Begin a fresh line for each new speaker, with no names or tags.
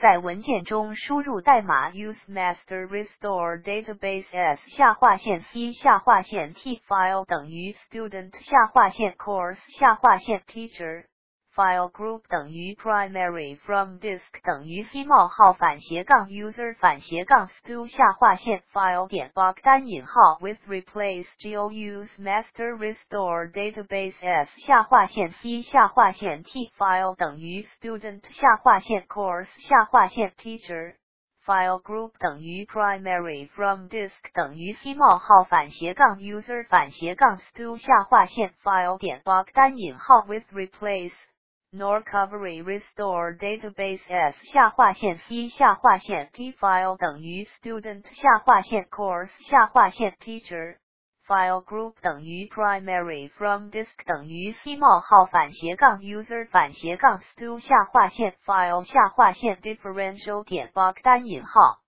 在文件中输入代码 usemaster restore database s 下划线 c 下划线 t file 等于 student 下划线 course 下划线 teacher file group 等于 primary from disk 等于 c 冒号反斜杠 user 反斜杠 stu 下划线 file 点 bog 单引号 with replace go use master restore database s 下划线 c 下划线 t file 等于 student 下划线 course 下划线 teacher file group 等于 primary from disk 等于 c 冒号反斜杠 user 反斜杠 stu 下划线 file 点 bog 单引号 with replace Norcovery restore database s 下划线 c 下划线 t file 等于 student 下划线 course 下划线 teacher file group 等于 primary from disk 等于 c 冒号反斜杠 user 反斜杠 stu 下划线 file 下划线 differential 点 bog 单引号